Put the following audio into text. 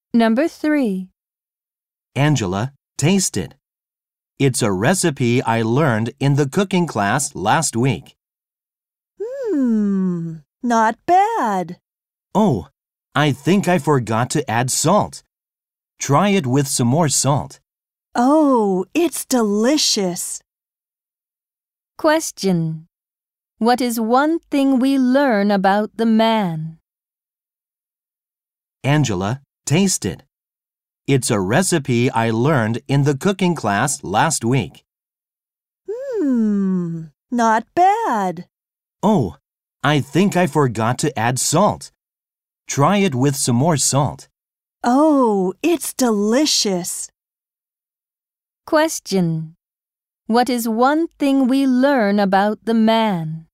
Number 3. Angela, taste it. It's a recipe I learned in the cooking class last week. Not bad. Oh, I think I forgot to add salt. Try it with some more salt. Oh, it's delicious. Question. What is one thing we learn about the man? Angela, taste it. It's a recipe I learned in the cooking class last week. Not bad. Oh, I think I forgot to add salt. Try it with some more salt. Oh, it's delicious. Question. What is one thing we learn about the man?